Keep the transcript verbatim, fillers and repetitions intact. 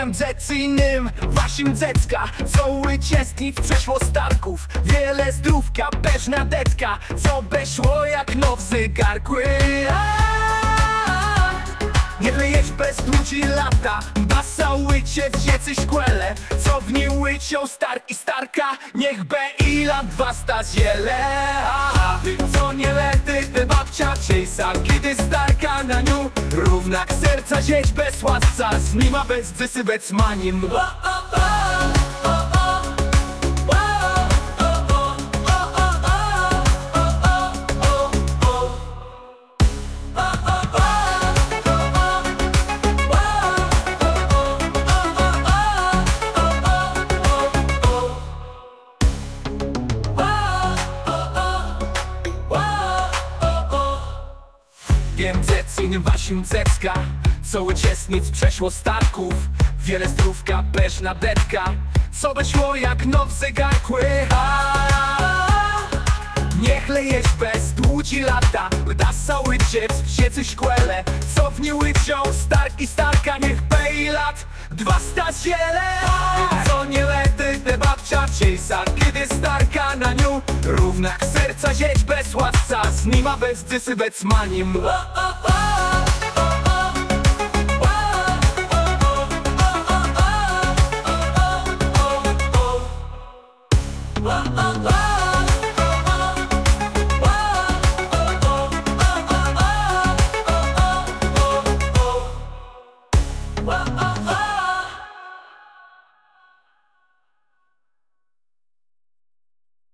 Gębcecyjnym waszym dzecka, co łyciestnic przeszło starków. Wiele zdrówka, beżna detka, co beszło jak now zegarkły. Nie lejesz bez ludzi lata, basa łycie w dziecy szkłele, co w niej łycią stark i starka, niech be i lat dwa sta ziele. A ty co nie lety, te babcia ciejsa, kiedy starka na niu równak serca zieć bez łasca, z nima bez dzysy bec manim. Gębcecyjnym waszym dzecka, co łyciestnic przeszło starków. Wiele zdrówka, beżna detka, co beszło jak now zegarkły. Niech lejesz bez długi lata, dasa łycie w dziecy szkłele, co w niej łycią stark i starka, niech be i lat dwa sta ziele. Co nie lety, te babcia ciejsa, kiedy starka na niu równak serca zieć bez łasca, z nima bez dzysy bec manim. Oh, oh, oh.